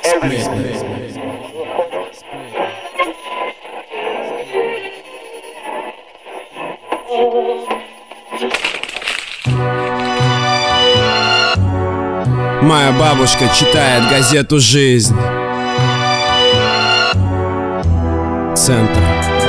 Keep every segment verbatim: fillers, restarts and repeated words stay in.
Моя бабушка читает газету «Жизнь». Центр.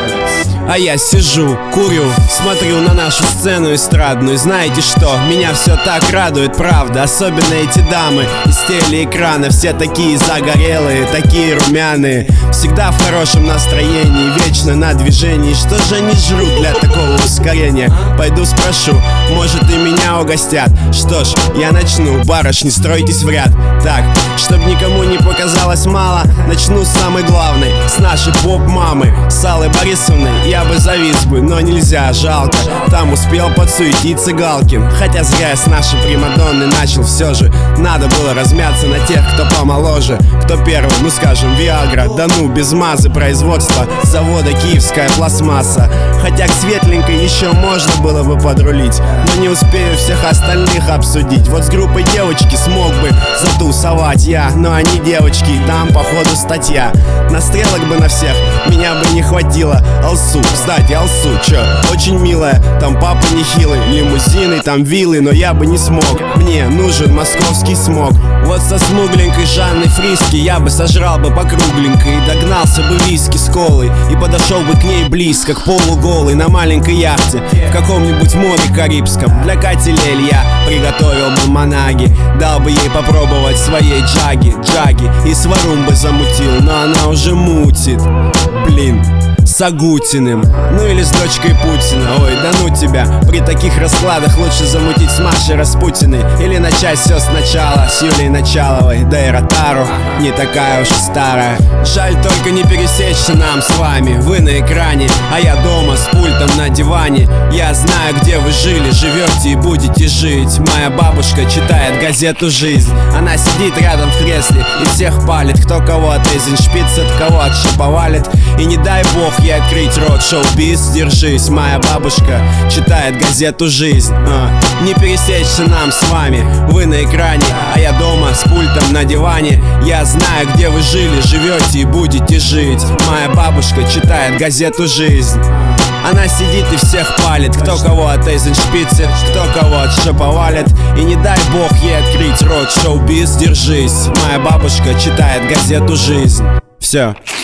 А я сижу, курю, смотрю на нашу сцену эстрадную. Знаете что? Меня все так радует, правда. Особенно эти дамы из телеэкрана. Все такие загорелые, такие румяные. Всегда в хорошем настроении, вечно на движении. Что же они жрут для такого ускорения? Пойду спрошу, может и меня угостят. Что ж, я начну, барышни, стройтесь в ряд. Так, чтоб никому не показалось мало, начну с самой главной, с нашей поп-мамы, с Аллой Борисовной. Я бы завис бы, но нельзя, жалко. Там успел подсуетиться Галкин. Хотя зря я с нашей примадонной начал. Все же надо было размяться на тех, кто помоложе. Кто первый, ну скажем, Виагра. Да ну, без мазы производства завода Киевская пластмасса. Хотя к светленькой еще можно было бы подрулить, но не успею всех остальных обсудить. Вот с группой девочки смог бы затусовать я, но они девочки, там походу статья. На стрелок бы на всех меня бы не хватило. Алсу, кстати, Алсу, чё, очень милая. Там папа нехилый, лимузины, там виллы, но я бы не смог. Мне нужен московский смог. Вот со смугленькой Жанной Фриски я бы сожрал бы по кругленькой и догнался бы виски с колой и подошел бы к ней близко, к полуголой на маленькой яхте в каком-нибудь море Карибском. Для Кати Лель я приготовил бы манаги, дал бы ей попробовать своей джаги, джаги и сварум бы замутил, но она уже мутит, блин, с Агутиным, ну или с дочкой Путина. Ой, да ну тебя, при таких раскладах лучше замутить с Машей Распутиной или начать все сначала с Юлией Началовой. Да и Ротару не такая уж и старая. Жаль только не пересечься нам с вами. Вы на экране, а я дома с пультом на диване. Я знаю, где вы жили, живете и будете жить. Моя бабушка читает газету «Жизнь». Она сидит рядом в кресле и всех палит. Кто кого от Эйзеншпица, от кого от Шаповалит. И не дай бог ей открыть рот, шоу-биз, держись. Моя бабушка читает газету «Жизнь». а. Не пересечься нам с вами. Вы на экране, а я дома с пультом на диване. Я знаю, где вы жили, живете и будете жить. Моя бабушка читает газету «Жизнь». Она сидит и всех палит. Кто кого от Эйзеншпица, кто кого от Шаповалит. И не дай бог ей открыть рот, шоу-биз, держись. Моя бабушка читает газету «Жизнь». Все.